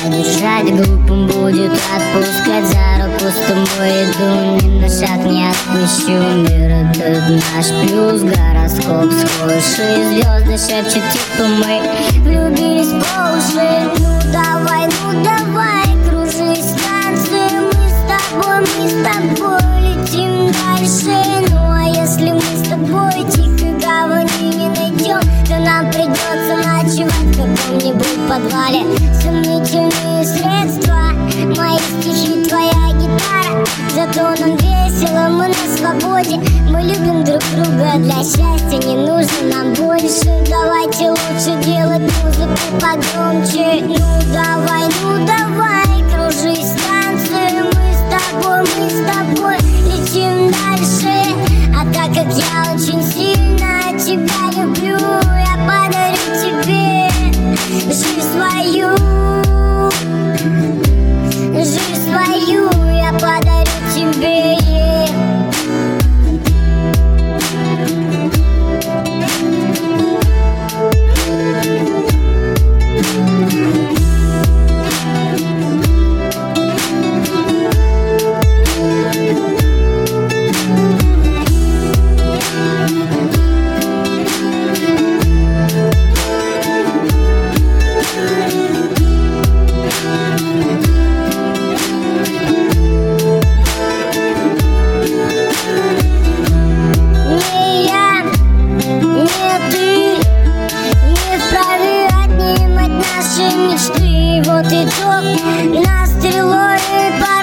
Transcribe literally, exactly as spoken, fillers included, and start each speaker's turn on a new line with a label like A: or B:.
A: Держать глупым будет отпускать за руку с тобой иду. Ни на шаг не отпущу, мир этот наш плюс. Гороскоп схож и звезды шепчут, типа мы влюбились по уши. Ну давай, ну давай, кружи станции. Мы с тобой, мы с тобой летим дальше. Ну а если мы с тобой тихой гавани не найдем, то нам придется ночевать в каком-нибудь подвале. Сомнительные средства, мои стихи, твоя гитара. Зато нам весело, мы на свободе. Мы любим друг друга, для счастья не нужно нам больше. Давайте лучше делать музыку погромче. Ну давай, ну давай, кружи станцию. Мы с тобой, мы с тобой летим дальше. А так как я очень сильно тебя люблю, я подарю тебе жизнь свою. Жизнь свою я подарю тебе. Мечты, вот итог, нас стрелой по